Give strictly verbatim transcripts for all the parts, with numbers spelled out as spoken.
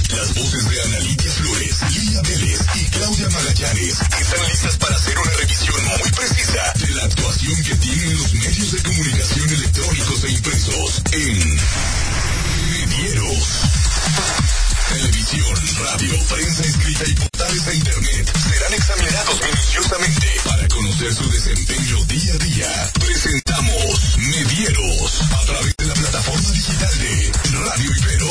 Las voces de Ana Lidia Flores, Lía Vélez y Claudia Magallanes están listas para hacer una revisión muy precisa de la actuación que tienen los medios de comunicación electrónicos e impresos en Medieros. Televisión, radio, prensa escrita y portales de internet serán examinados minuciosamente para conocer su desempeño día a día. Presentamos Medieros a través de la plataforma digital de Radio Ibero.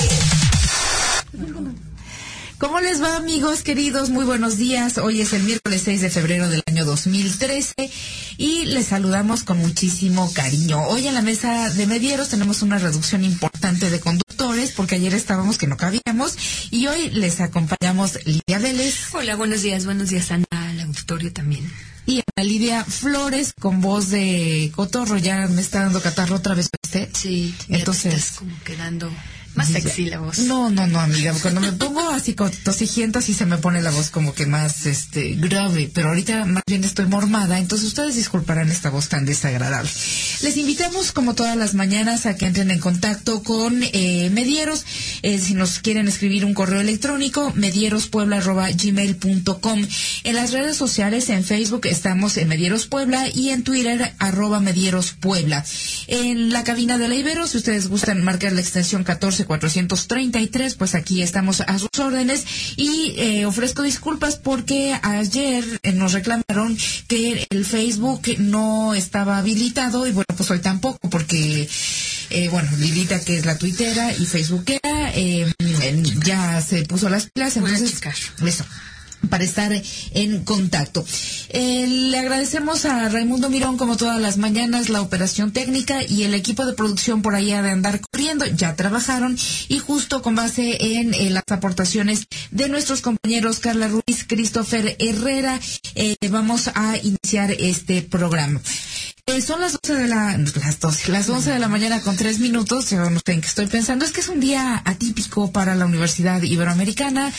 ¿Cómo les va, amigos queridos? Muy buenos días. Hoy es el miércoles seis de febrero del año dos mil trece y les saludamos con muchísimo cariño. Hoy en la mesa de Medieros tenemos una reducción importante de conductores porque ayer estábamos que no cabíamos y hoy les acompañamos Lidia Vélez. Hola, buenos días, buenos días, Ana, al auditorio también. Y Ana Lidia Flores con voz de cotorro. Ya me está dando catarro otra vez, ¿viste? Sí, entonces te estás como quedando más sexy la voz. No, no, no, amiga. Cuando me pongo así con tosigienta, sí se me pone la voz como que más este grave. Pero ahorita más bien estoy mormada, entonces ustedes disculparán esta voz tan desagradable. Les invitamos, como todas las mañanas, a que entren en contacto con eh, Medieros. Eh, si nos quieren escribir un correo electrónico, medierospuebla arroba gmail punto com. En las redes sociales, en Facebook estamos en Medieros Puebla y en Twitter, arroba Medieros Puebla. En la cabina de la Ibero, si ustedes gustan marcar la extensión catorce cuatrocientos treinta y tres, pues aquí estamos a sus órdenes y eh, ofrezco disculpas porque ayer eh, nos reclamaron que el Facebook no estaba habilitado y bueno, pues hoy tampoco porque eh, bueno, Lilita, que es la tuitera y facebookera, eh, ya se puso las pilas, entonces eso, para estar en contacto. Eh, le agradecemos a Raimundo Mirón, como todas las mañanas, la operación técnica y el equipo de producción por allá de andar corriendo. Ya trabajaron y justo con base en eh, las aportaciones de nuestros compañeros Carla Ruiz, Christopher Herrera, eh, vamos a iniciar este programa. Eh, son las doce de la, las doce, las once de la mañana con tres minutos. Yo no sé en qué estoy pensando. Es que es un día atípico para la Universidad Iberoamericana.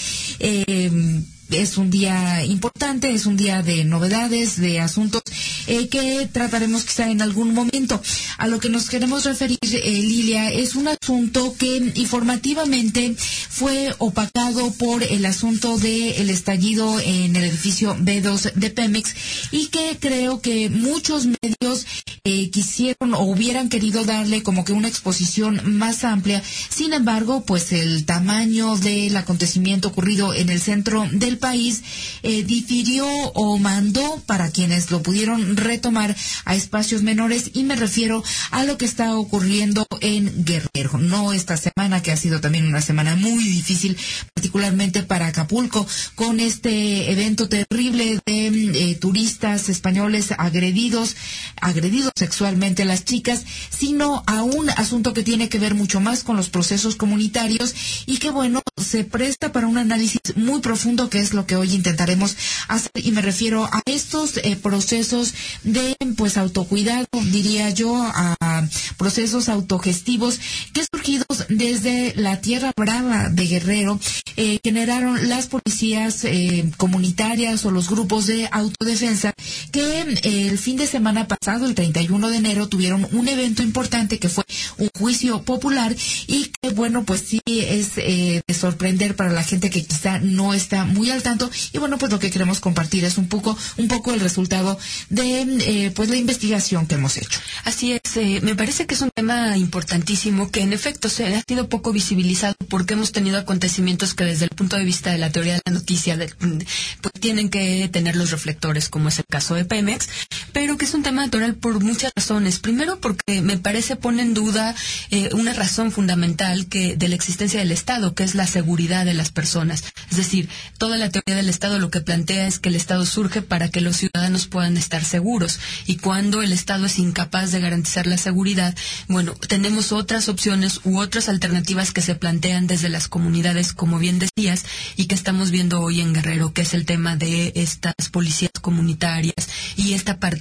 Eh, Es un día importante, es un día de novedades, de asuntos eh, que trataremos quizá en algún momento. A lo que nos queremos referir, eh, Lilia, es un asunto que informativamente fue opacado por el asunto del estallido en el edificio B dos de Pemex y que creo que muchos medios eh, quisieron o hubieran querido darle como que una exposición más amplia. Sin embargo, pues el tamaño del acontecimiento ocurrido en el centro del país eh, difirió o mandó para quienes lo pudieron retomar a espacios menores y me refiero a lo que está ocurriendo en Guerrero. No esta semana, que ha sido también una semana muy difícil, particularmente para Acapulco, con este evento terrible de eh, turistas españoles agredidos, agredidos sexualmente a las chicas, sino a un asunto que tiene que ver mucho más con los procesos comunitarios y que bueno, se presta para un análisis muy profundo, que es lo que hoy intentaremos hacer, y me refiero a estos eh, procesos de pues autocuidado, diría yo, a procesos autogestivos que surgidos desde la Tierra Brava de Guerrero eh, generaron las policías eh, comunitarias o los grupos de autodefensa que eh, el fin de semana pasado, el treinta y uno de enero, tuvieron un evento importante que fue un juicio popular y que bueno, pues sí es eh, de sorprender para la gente que quizá no está muy al tanto. Y bueno, pues lo que queremos compartir es un poco un poco el resultado de eh, pues la investigación que hemos hecho. Así es, eh, me parece que es un tema importantísimo que en efecto se ha sido poco visibilizado porque hemos tenido acontecimientos que desde el punto de vista de la teoría de la noticia de, pues tienen que tener los reflectores, como es el caso de Pemex, pero que es un tema natural por muchas razones. Primero, porque me parece pone en duda eh, una razón fundamental que de la existencia del Estado, que es la seguridad de las personas. Es decir, toda la teoría del Estado lo que plantea es que el Estado surge para que los ciudadanos puedan estar seguros, y cuando el Estado es incapaz de garantizar la seguridad, bueno, tenemos otras opciones u otras alternativas que se plantean desde las comunidades, como bien decías, y que estamos viendo hoy en Guerrero, que es el tema de estas policías comunitarias y esta participación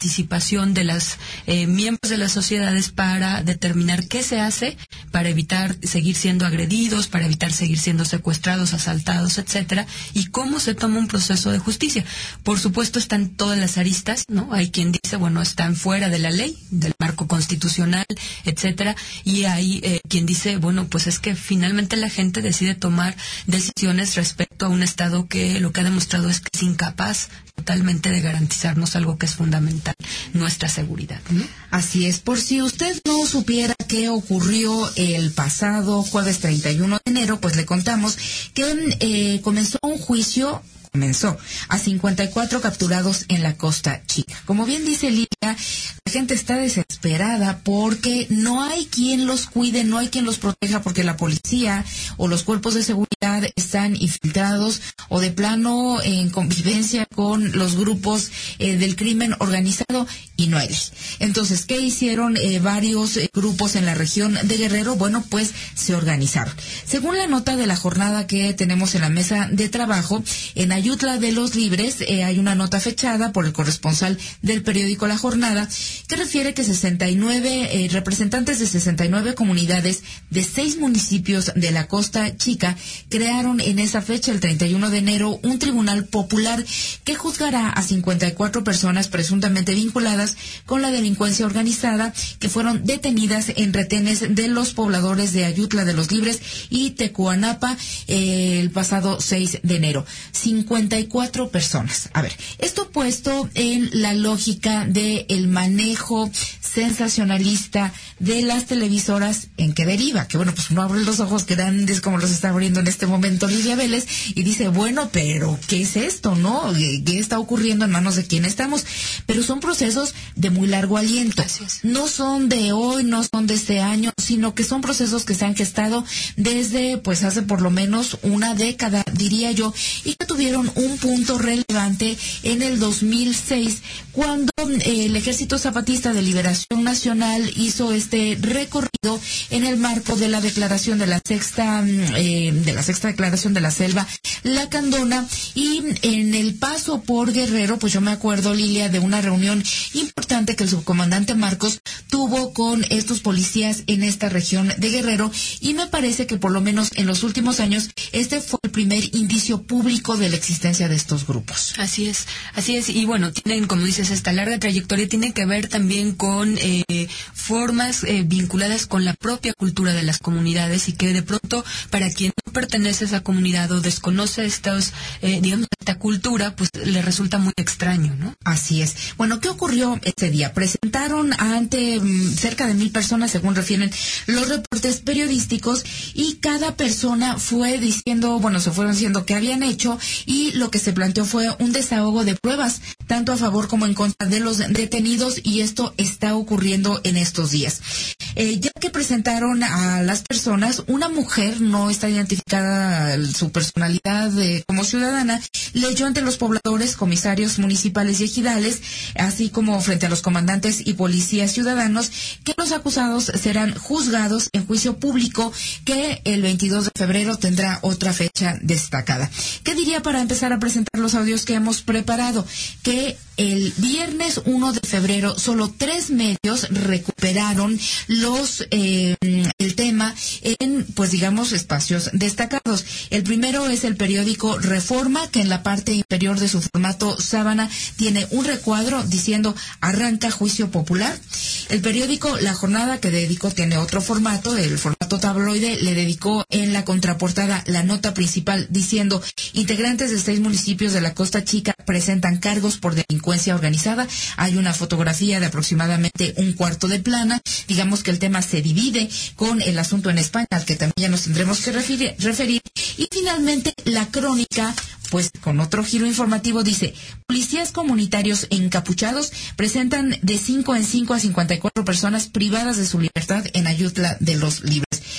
participación de las eh, miembros de las sociedades para determinar qué se hace para evitar seguir siendo agredidos, para evitar seguir siendo secuestrados, asaltados, etcétera, y cómo se toma un proceso de justicia. Por supuesto están todas las aristas, ¿no? Hay quien dice, bueno, están fuera de la ley, del marco constitucional, etcétera, y hay eh, quien dice, bueno, pues es que finalmente la gente decide tomar decisiones respecto a un Estado que lo que ha demostrado es que es incapaz totalmente de garantizarnos algo que es fundamental, nuestra seguridad, ¿no? Así es. Por si usted no supiera qué ocurrió el pasado jueves treinta y uno de enero, pues le contamos que eh, comenzó un juicio comenzó a cincuenta y cuatro capturados en la Costa Chica. Como bien dice Lilia, la gente está desesperada porque no hay quien los cuide, no hay quien los proteja, porque la policía o los cuerpos de seguridad están infiltrados o de plano en convivencia con los grupos eh, del crimen organizado y no hay ley. Entonces, ¿qué hicieron eh, varios eh, grupos en la región de Guerrero? Bueno, pues se organizaron. Según la nota de la jornada que tenemos en la mesa de trabajo, en Ayutla de los Libres eh, hay una nota fechada por el corresponsal del periódico La Jornada que refiere que sesenta y nueve eh, representantes de sesenta y nueve comunidades de seis municipios de la Costa Chica crearon en esa fecha, el treinta y uno de enero, un tribunal popular que juzgará a cincuenta y cuatro personas presuntamente vinculadas con la delincuencia organizada que fueron detenidas en retenes de los pobladores de Ayutla de los Libres y Tecuanapa eh, el pasado seis de enero. cincuenta y cuatro personas. A ver, esto puesto en la lógica del manejo sensacionalista de las televisoras, ¿en qué deriva? Que bueno, pues uno abre los ojos grandes como los está abriendo en este momento Lidia Vélez y dice, bueno, pero ¿qué es esto, no? ¿Qué está ocurriendo? ¿En manos de quién estamos? Pero son procesos de muy largo aliento. No son de hoy, no son de este año, sino que son procesos que se han gestado desde, pues hace por lo menos una década, diría yo, y que tuvieron un punto relevante en el dos mil seis, cuando eh, el Ejército Zapatista de Liberación Nacional hizo este recorrido en el marco de la declaración de la sexta, eh, de la sexta declaración de la Selva Lacandona, y en el paso por Guerrero, pues yo me acuerdo, Lilia, de una reunión importante que el subcomandante Marcos tuvo con estos policías en esta región de Guerrero, y me parece que por lo menos en los últimos años este fue el primer indicio público de la existencia de estos grupos. Así es, así es, y bueno, tienen, como dices, esta larga trayectoria, tiene que ver también con eh, formas eh, vinculadas con la propia cultura de las comunidades, y que de pronto para quien no pertenece a esa comunidad o desconoce estos, eh, digamos, esta cultura, pues le resulta muy extraño, ¿no? Así es. Bueno, ¿qué ocurrió ese día? Presentaron ante um, cerca de mil personas, según refieren los reportes periodísticos, y cada persona fue diciendo, bueno, se fueron diciendo qué habían hecho, y lo que se planteó fue un desahogo de pruebas, tanto a favor como en contra de los detenidos, y esto está ocurriendo en estos días. Eh, ya que presentaron a las personas, una mujer no está identificada su personalidad eh, como ciudadana, leyó ante los pobladores, comisarios municipales y ejidales, así como frente a los comandantes y policías ciudadanos, que los acusados serán juzgados en juicio público, que el veintidós de febrero tendrá otra fecha destacada. ¿Qué diría para empezar a presentar los audios que hemos preparado? Que el viernes uno de febrero solo tres medios recuperaron los eh, el tema en, pues digamos, espacios destacados. El primero es el periódico Reforma, que en la parte inferior de su formato sábana tiene un recuadro diciendo arranca juicio popular. El periódico La Jornada, que dedicó, tiene otro formato, el formato tabloide, le dedicó en la contraportada la nota principal diciendo integrantes de seis municipios de la Costa Chica presentan cargos por delincuencia organizada. Hay una fotografía de aproximadamente un cuarto de plana. Digamos que el tema se divide con el asunto en España, al que también ya nos tendremos que referir, referir. Y finalmente la Crónica, pues con otro giro informativo, dice policías comunitarios encapuchados presentan de cinco en cinco a cincuenta y cuatro personas privadas de su libertad en Ayutla de los Libres.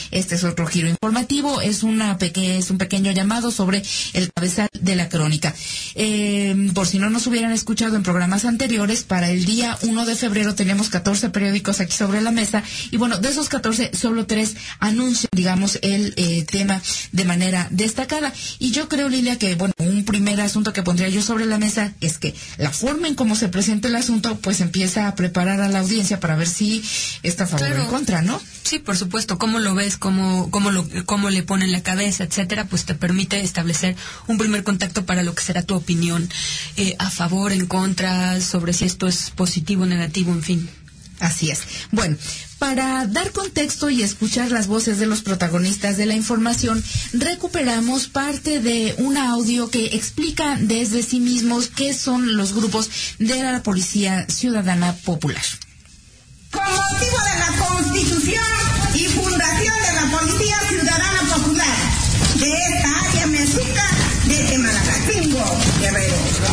Este es otro giro informativo, es una peque es un pequeño llamado sobre el cabezal de la crónica. Eh, por si no nos hubieran escuchado en programas anteriores, para el día uno de febrero tenemos catorce periódicos aquí sobre la mesa, y bueno, de esos catorce, solo tres anuncian, digamos, el eh, tema de manera destacada. Y yo creo, Lilia, que bueno, un primer asunto que pondría yo sobre la mesa es que la forma en cómo se presenta el asunto, pues empieza a preparar a la audiencia para ver si está a favor Claro. o en contra, ¿no? Sí, por supuesto. Cómo lo ves, cómo, cómo, lo, cómo le ponen la cabeza, etcétera, pues te permite establecer un primer contacto para lo que será tu opinión eh, a favor, en contra, sobre si esto es positivo, negativo, en fin. Así es. Bueno, para dar contexto y escuchar las voces de los protagonistas de la información, recuperamos parte de un audio que explica desde sí mismos qué son los grupos de la Policía Ciudadana Popular. Con motivo de la Constitución y fundación de la Policía Ciudadana Popular de esta área mexica de Temalacatzingo, Guerrero.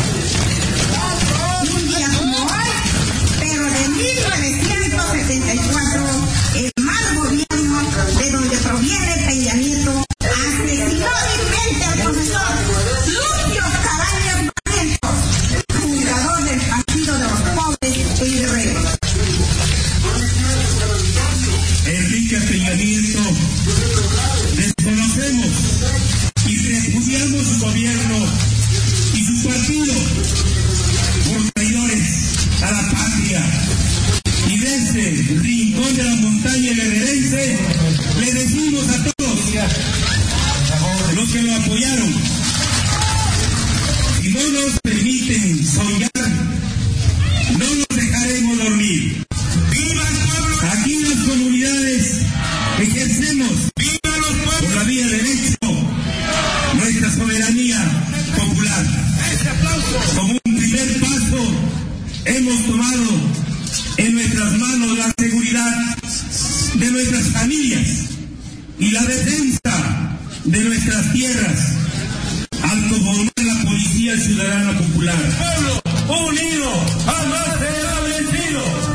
Un día como hoy, pero de mil novecientos setenta y cuatro, el mal gobierno de donde proviene Peña Nieto asesinó vilmente al profesor Lucio Cabañas Barrientos, fundador del Partido de los Pobres en Guerrero. Enrique Peña Nieto, desconocemos y repudiamos su gobierno y su partido por traidores a la patria. Y desde el rincón de la montaña guerrerense le decimos a todos los que lo apoyaron: si no nos permiten soñar, no nos dejaremos dormir. Aquí en las comunidades ejercemos por la vía del hecho nuestra soberanía popular. Como un primer paso hemos tomado en nuestras manos la seguridad de nuestras familias y la defensa de nuestras tierras al conformar la Policía Ciudadana Popular. Pueblo unido jamás será vencido.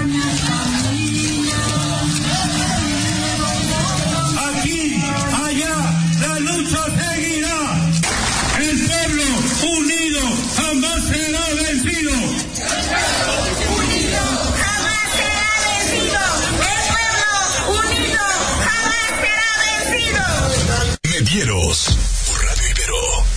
Aquí, allá, la lucha seguirá. El pueblo unido jamás será vencido. Jamás será vencido. El pueblo unido jamás será vencido. Medieros por Radio Ibero.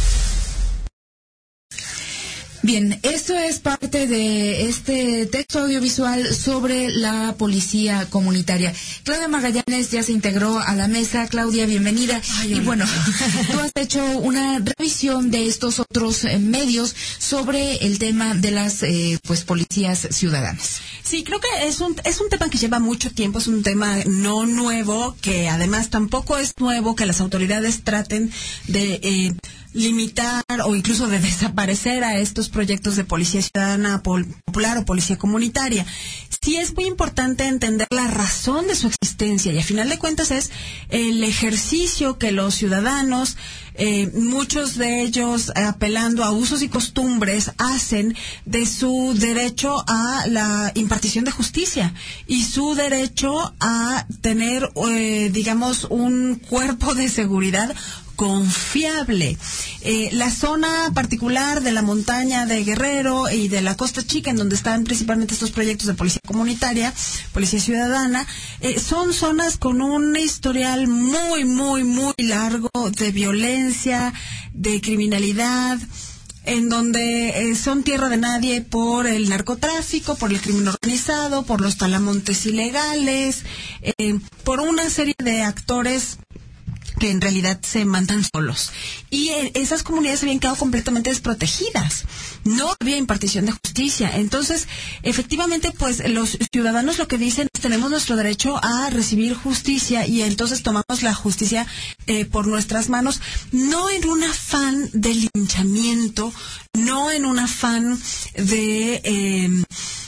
Bien, esto es parte de este texto audiovisual sobre la policía comunitaria. Claudia Magallanes ya se integró a la mesa. Claudia, bienvenida. Ay, y bueno, tú has hecho una revisión de estos otros eh, medios sobre el tema de las eh, pues policías ciudadanas. Sí, creo que es un es un tema que lleva mucho tiempo, es un tema no nuevo, que además tampoco es nuevo que las autoridades traten de eh, limitar o incluso de desaparecer a estos proyectos de policía ciudadana popular o policía comunitaria. Sí es muy importante entender la razón de su existencia, y a final de cuentas es el ejercicio que los ciudadanos, eh, muchos de ellos apelando a usos y costumbres, hacen de su derecho a la impartición de justicia y su derecho a tener, eh, digamos, un cuerpo de seguridad confiable. Eh, la zona particular de la montaña de Guerrero y de la Costa Chica, en donde están principalmente estos proyectos de policía comunitaria, policía ciudadana, eh, son zonas con un historial muy, muy, muy largo de violencia, de criminalidad, en donde eh, son tierra de nadie por el narcotráfico, por el crimen organizado, por los talamontes ilegales, eh, por una serie de actores que en realidad se mandan solos. Y eh, esas comunidades habían quedado completamente desprotegidas. No había impartición de justicia. Entonces, efectivamente, pues los ciudadanos lo que dicen es: tenemos nuestro derecho a recibir justicia, y entonces tomamos la justicia eh, por nuestras manos, no en un afán de linchamiento, no en un afán de... Eh,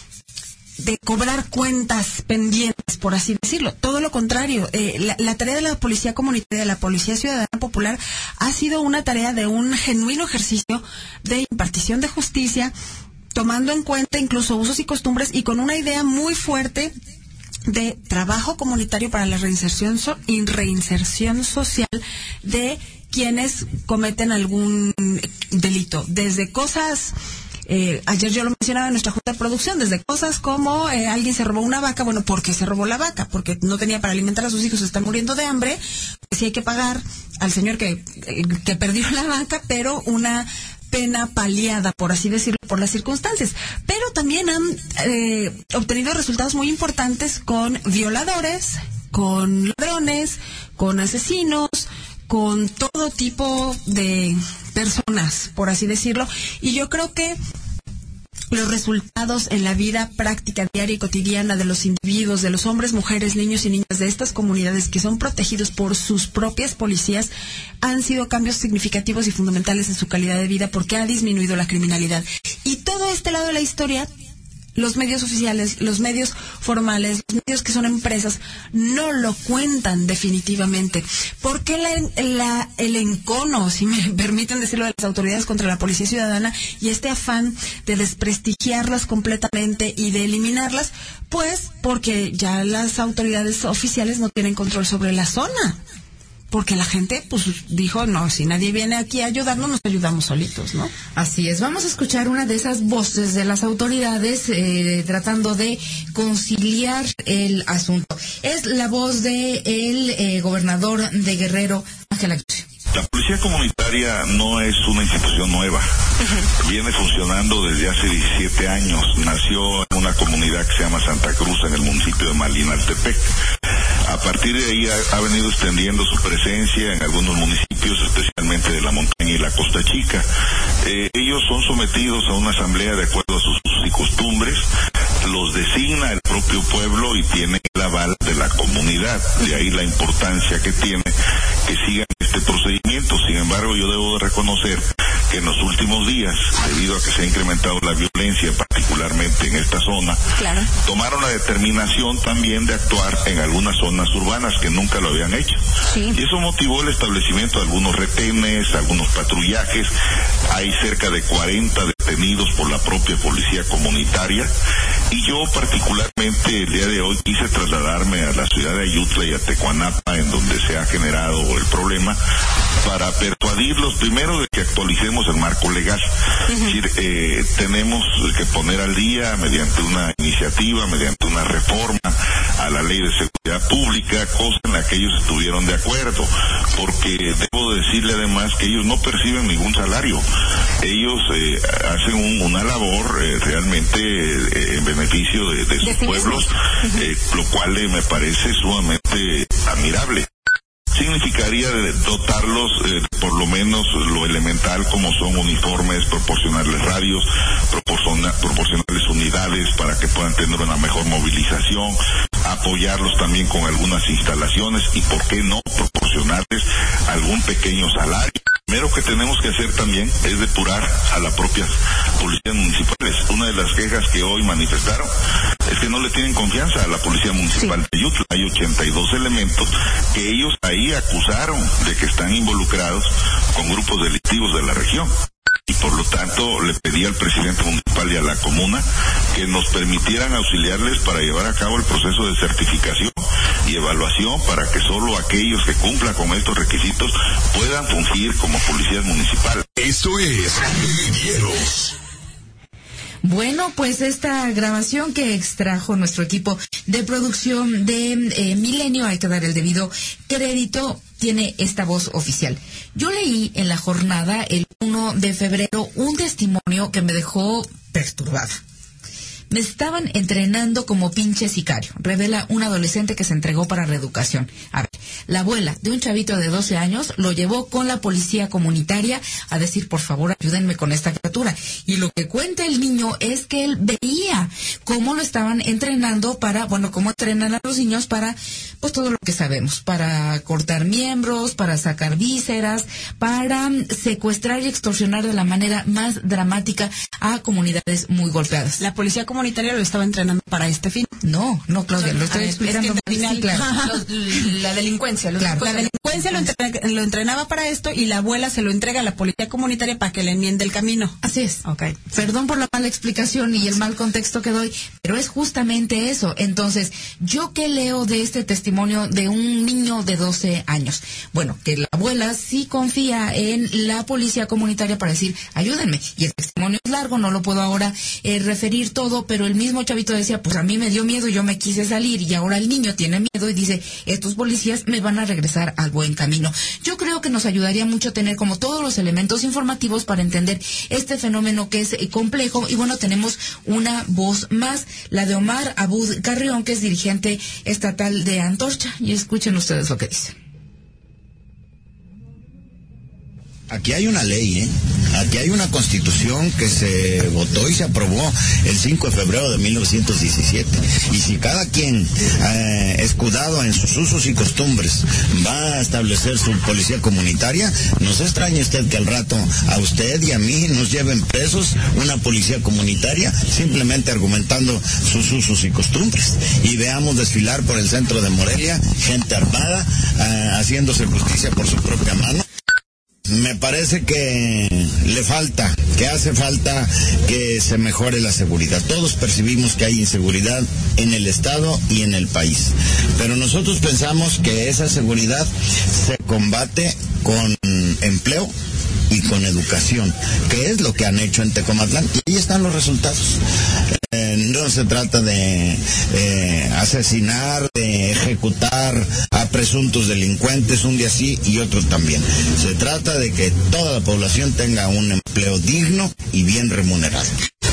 de cobrar cuentas pendientes, por así decirlo. Todo lo contrario, eh, la, la tarea de la policía comunitaria, de la policía ciudadana popular, ha sido una tarea de un genuino ejercicio de impartición de justicia, tomando en cuenta incluso usos y costumbres, y con una idea muy fuerte de trabajo comunitario para la reinserción, so, reinserción social de quienes cometen algún delito, desde cosas, eh, ayer yo lo mencionaba en nuestra junta de producción, desde cosas como eh, alguien se robó una vaca, bueno, ¿por qué se robó la vaca? Porque no tenía para alimentar a sus hijos, se están muriendo de hambre, pues sí hay que pagar al señor que, que perdió la vaca, pero una pena paliada, por así decirlo, por las circunstancias. Pero también han eh, obtenido resultados muy importantes con violadores, con ladrones, con asesinos, con todo tipo de personas, por así decirlo. Y yo creo que los resultados en la vida práctica, diaria y cotidiana de los individuos, de los hombres, mujeres, niños y niñas de estas comunidades que son protegidos por sus propias policías, han sido cambios significativos y fundamentales en su calidad de vida porque ha disminuido la criminalidad. Y todo este lado de la historia, los medios oficiales, los medios formales, los medios que son empresas, no lo cuentan definitivamente. ¿Por qué la, la, el encono, si me permiten decirlo, de las autoridades contra la policía ciudadana y este afán de desprestigiarlas completamente y de eliminarlas? Pues porque ya las autoridades oficiales no tienen control sobre la zona. Porque la gente, pues, dijo, no, si nadie viene aquí a ayudarnos, nos ayudamos solitos, ¿no? Así es. Vamos a escuchar una de esas voces de las autoridades eh, tratando de conciliar el asunto. Es la voz de el eh, gobernador de Guerrero, Ángel Aguirre. La policía comunitaria no es una institución nueva. Uh-huh. Viene funcionando desde hace diecisiete años. Nació en una comunidad que se llama Santa Cruz, en el municipio de Malinaltepec. A partir de ahí ha, ha venido extendiendo su presencia en algunos municipios, especialmente de la montaña y la Costa Chica. Eh, ellos son sometidos a una asamblea de acuerdo a sus usos y costumbres. Los designa el propio pueblo y tiene el aval de la comunidad. De ahí la importancia que tiene que sigan este procedimiento. Sin embargo, yo debo de reconocer que en los últimos días, debido a que se ha incrementado la violencia, particularmente en esta zona, claro, tomaron la determinación también de actuar en algunas zonas urbanas que nunca lo habían hecho. Sí. Y eso motivó el establecimiento de algunos retenes, algunos patrullajes. Hay cerca de cuarenta detenidos por la propia policía comunitaria. Y yo particularmente el día de hoy quise trasladarme a la ciudad de Ayutla y a Tecuanapa, en donde se ha generado el problema, para persuadirlos primero de que actualicemos el marco legal. Uh-huh. Es decir, eh, tenemos que poner al día, mediante una iniciativa, mediante una reforma a la ley de seguridad pública, cosa en la que ellos estuvieron de acuerdo, porque debo decirle además que ellos no perciben ningún salario. Ellos eh, hacen un, una labor eh, realmente eh, en beneficio de, de sus pueblos, uh-huh, eh, lo cual eh, me parece sumamente admirable. Significaría dotarlos eh, por lo menos lo elemental, como son uniformes, proporcionarles radios, proporciona, proporcionarles unidades para que puedan tener una mejor movilización, apoyarlos también con algunas instalaciones y, ¿por qué no?, proporcionarles algún pequeño salario. Primero que tenemos que hacer también es depurar a las propias policías municipales. Una de las quejas que hoy manifestaron es que no le tienen confianza a la policía municipal sí. de Ayutla. Hay ochenta y dos elementos que ellos ahí acusaron de que están involucrados con grupos delictivos de la región. Y por lo tanto le pedí al presidente municipal y a la comuna que nos permitieran auxiliarles para llevar a cabo el proceso de certificación y evaluación, para que solo aquellos que cumplan con estos requisitos puedan fungir como policías municipales. Esto es Medieros. Bueno, pues esta grabación que extrajo nuestro equipo de producción de eh, Milenio, hay que dar el debido crédito, tiene esta voz oficial. Yo leí en la jornada el uno de febrero un testimonio que me dejó perturbada. Me estaban entrenando como pinche sicario, revela un adolescente que se entregó para reeducación. A ver, la abuela de un chavito de doce años lo llevó con la policía comunitaria a decir, por favor, ayúdenme con esta criatura. Y lo que cuenta el niño es que él veía cómo lo estaban entrenando para, bueno, cómo entrenan a los niños para, pues todo lo que sabemos, para cortar miembros, para sacar vísceras, para secuestrar y extorsionar de la manera más dramática a comunidades muy golpeadas. La policía comunitaria comunitaria lo estaba entrenando para este fin. No, no, Claudia, lo estoy explicando. Es que final, sí, claro. los, la delincuencia. Los claro. La delincuencia lo, entre, lo entrenaba para esto y la abuela se lo entrega a la policía comunitaria para que le enmiende el camino. Así es. Okay. Perdón por la mala explicación y el mal contexto que doy, Pero es justamente eso. Entonces, ¿yo qué leo de este testimonio de un niño de doce años? Bueno, que la abuela sí confía en la policía comunitaria para decir, ayúdenme. Y el testimonio es largo, no lo puedo ahora eh, referir todo, pero el mismo chavito decía, pues a mí me dio miedo, yo me quise salir, y ahora el niño tiene miedo y dice, estos policías me van a regresar al buen camino. Yo creo que nos ayudaría mucho tener como todos los elementos informativos para entender este fenómeno que es eh, complejo. Y bueno, tenemos una voz más, la de Omar Abud Carrión, que es dirigente estatal de Antorcha, y escuchen ustedes lo que dice. Aquí hay una ley, ¿eh? Aquí hay una constitución que se votó y se aprobó el cinco de febrero de mil novecientos diecisiete. Y si cada quien, eh, escudado en sus usos y costumbres, va a establecer su policía comunitaria, no se extrañe usted que al rato a usted y a mí nos lleven presos una policía comunitaria simplemente argumentando sus usos y costumbres. Y veamos desfilar por el centro de Morelia gente armada, eh, haciéndose justicia por su propia mano. Me parece que le falta, que hace falta que se mejore la seguridad. Todos percibimos que hay inseguridad en el Estado y en el país, pero nosotros pensamos que esa seguridad se combate con empleo y con educación, que es lo que han hecho en Tecomactlán, y ahí están los resultados. Eh, no se trata de eh, asesinar, de ejecutar a presuntos delincuentes un día sí y otro también. Se trata de que toda la población tenga un empleo digno y bien remunerado.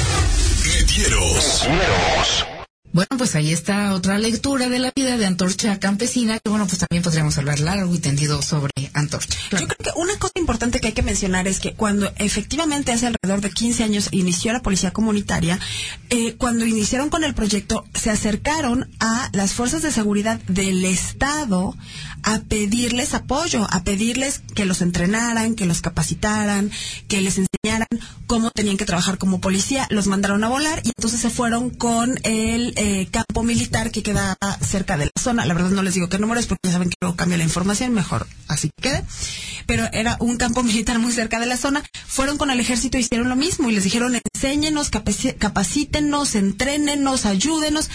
Metieros. Bueno, pues ahí está otra lectura de la vida de Antorcha Campesina, que bueno, pues también podríamos hablar largo y tendido sobre Antorcha. Claro. Yo creo que una cosa importante que hay que mencionar es que cuando efectivamente hace alrededor de quince años inició la policía comunitaria, eh, cuando iniciaron con el proyecto, se acercaron a las fuerzas de seguridad del Estado a pedirles apoyo, a pedirles que los entrenaran, que los capacitaran, que les enseñaran cómo tenían que trabajar como policía. Los mandaron a volar y entonces se fueron con el eh, campo militar que queda cerca de la zona. La verdad no les digo qué número es porque ya saben que luego cambia la información, mejor así quede. Pero era un campo militar muy cerca de la zona. Fueron con el ejército y hicieron lo mismo y les dijeron, enséñenos, capaci- capacítenos, entrénenos, ayúdenos.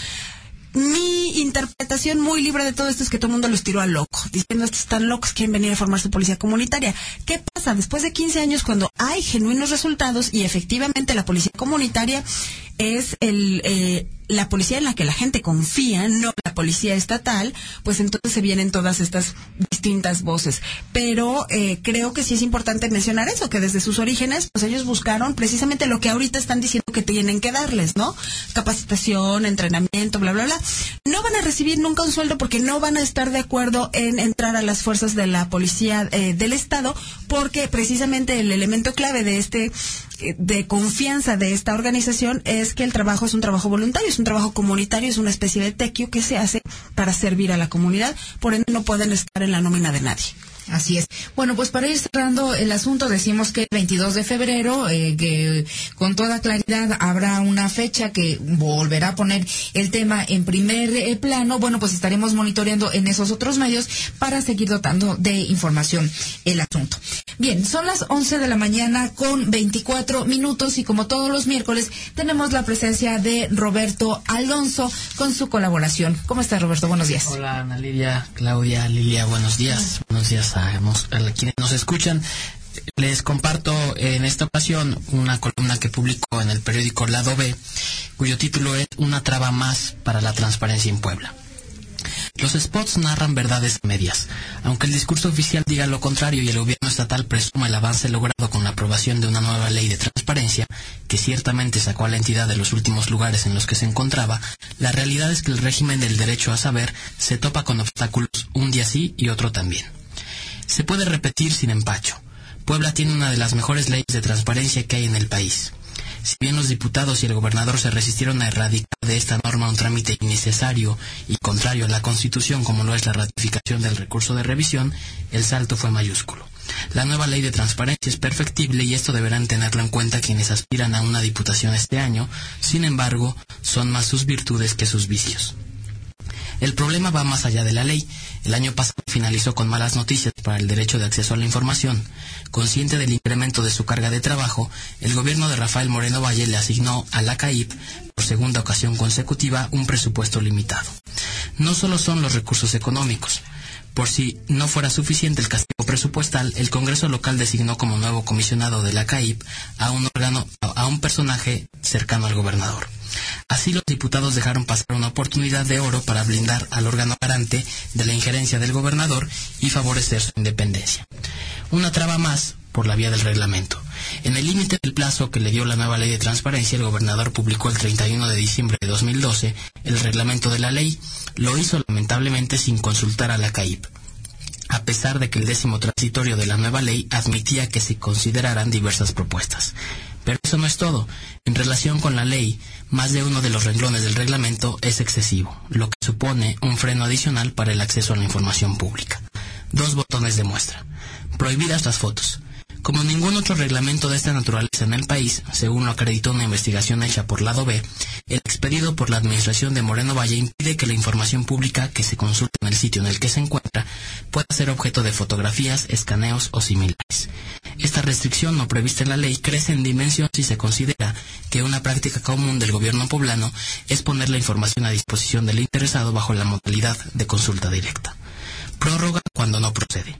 Mi interpretación muy libre de todo esto es que todo el mundo los tiró al loco, diciendo estos están locos, quieren venir a formar su policía comunitaria. ¿Qué pasa? Después de quince años, cuando hay genuinos resultados y efectivamente la policía comunitaria es el eh, la policía en la que la gente confía, no la policía estatal, pues entonces se vienen todas estas distintas voces. Pero eh, creo que sí es importante mencionar eso, que desde sus orígenes, pues ellos buscaron precisamente lo que ahorita están diciendo que tienen que darles, ¿no? Capacitación, entrenamiento, bla, bla, bla. No van a recibir nunca un sueldo porque no van a estar de acuerdo en entrar a las fuerzas de la policía eh, del Estado, porque precisamente el elemento clave de este eh, de confianza de esta organización es que el trabajo es un trabajo voluntario, es un trabajo comunitario, es una especie de tequio que se hace para servir a la comunidad, por ende no pueden estar en la nómina de nadie. Así es. Bueno, pues para ir cerrando el asunto, decimos que el veintidós de febrero, eh, que con toda claridad habrá una fecha que volverá a poner el tema en primer eh, plano. Bueno, pues estaremos monitoreando en esos otros medios para seguir dotando de información el asunto. Bien, son las once de la mañana con veinticuatro minutos y como todos los miércoles tenemos la presencia de Roberto Alonso con su colaboración. ¿Cómo estás, Roberto? Buenos días. Hola, Ana Lidia, Claudia, Lilia, buenos días. Buenos días a, a quienes nos escuchan. Les comparto en esta ocasión una columna que publicó en el periódico Lado B, cuyo título es Una traba más para la transparencia en Puebla. Los spots narran verdades medias. Aunque el discurso oficial diga lo contrario y el gobierno estatal presuma el avance logrado con la aprobación de una nueva ley de transparencia, que ciertamente sacó a la entidad de los últimos lugares en los que se encontraba, la realidad es que el régimen del derecho a saber se topa con obstáculos un día sí y otro también. Se puede repetir sin empacho. Puebla tiene una de las mejores leyes de transparencia que hay en el país. Si bien los diputados y el gobernador se resistieron a erradicar de esta norma un trámite innecesario y contrario a la Constitución como lo es la ratificación del recurso de revisión, el salto fue mayúsculo. La nueva ley de transparencia es perfectible y esto deberán tenerlo en cuenta quienes aspiran a una diputación este año. Sin embargo, son más sus virtudes que sus vicios. El problema va más allá de la ley. El año pasado finalizó con malas noticias para el derecho de acceso a la información, consciente del incremento de su carga de trabajo, el gobierno de Rafael Moreno Valle le asignó a la C A I P, por segunda ocasión consecutiva, un presupuesto limitado. No solo son los recursos económicos. Por si no fuera suficiente el castigo presupuestal, el Congreso local designó como nuevo comisionado de la C A I P a un órgano, a un personaje cercano al gobernador. Así, los diputados dejaron pasar una oportunidad de oro para blindar al órgano garante de la injerencia del gobernador y favorecer su independencia. Una traba más por la vía del reglamento. En el límite del plazo que le dio la nueva ley de transparencia, el gobernador publicó el treinta y uno de diciembre de dos mil doce el reglamento de la ley. Lo hizo lamentablemente sin consultar a la C A I P, a pesar de que el décimo transitorio de la nueva ley admitía que se consideraran diversas propuestas. Pero eso no es todo. En relación con la ley, más de uno de los renglones del reglamento es excesivo, lo que supone un freno adicional para el acceso a la información pública. Dos botones de muestra. Prohibidas las fotos. Como ningún otro reglamento de esta naturaleza en el país, según lo acreditó una investigación hecha por Lado B, el expedido por la administración de Moreno Valle impide que la información pública que se consulta en el sitio en el que se encuentra pueda ser objeto de fotografías, escaneos o similares. Esta restricción no prevista en la ley crece en dimensión si se considera que una práctica común del gobierno poblano es poner la información a disposición del interesado bajo la modalidad de consulta directa. Prórroga cuando no procede.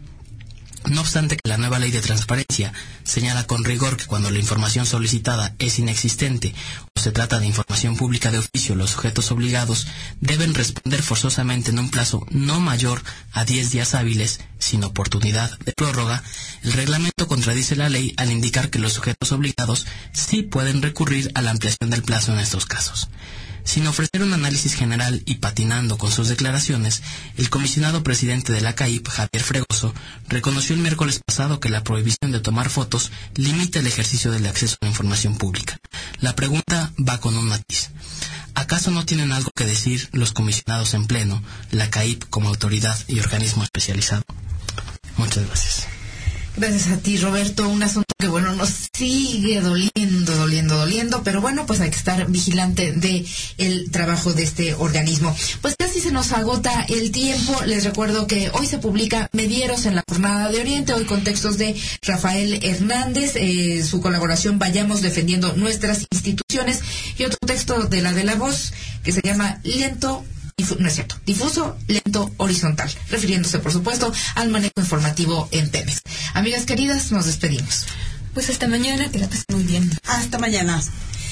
No obstante que la nueva ley de transparencia señala con rigor que cuando la información solicitada es inexistente o se trata de información pública de oficio, los sujetos obligados deben responder forzosamente en un plazo no mayor a diez días hábiles, sin oportunidad de prórroga, el reglamento contradice la ley al indicar que los sujetos obligados sí pueden recurrir a la ampliación del plazo en estos casos. Sin ofrecer un análisis general y patinando con sus declaraciones, el comisionado presidente de la C A I P, Javier Fregoso, reconoció el miércoles pasado que la prohibición de tomar fotos limita el ejercicio del acceso a la información pública. La pregunta va con un matiz. ¿Acaso no tienen algo que decir los comisionados en pleno, la C A I P como autoridad y organismo especializado? Muchas gracias. Gracias a ti, Roberto. Un asunto que, bueno, nos sigue doliendo, doliendo, doliendo, pero bueno, pues hay que estar vigilante de el trabajo de este organismo. Pues casi se nos agota el tiempo. Les recuerdo que hoy se publica Medieros en la Jornada de Oriente, hoy con textos de Rafael Hernández, eh, su colaboración Vayamos defendiendo nuestras instituciones, y otro texto de la de La Voz que se llama Lento, no es cierto, difuso, lento, horizontal, refiriéndose, por supuesto, al manejo informativo en Pemex. Amigas queridas, nos despedimos. Pues hasta mañana, que la pasen muy bien. Hasta mañana.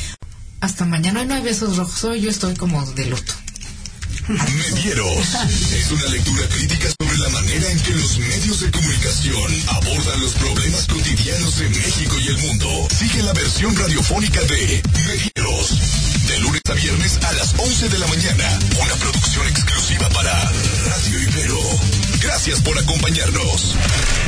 Hasta mañana. Hoy no hay besos rojos, hoy yo estoy como de luto. Medieros es una lectura crítica sobre la manera en que los medios de comunicación abordan los problemas cotidianos en México y el mundo. Sigue la versión radiofónica de Medieros, de lunes a viernes a las once de la mañana. Una producción exclusiva para Radio Ibero. Gracias por acompañarnos.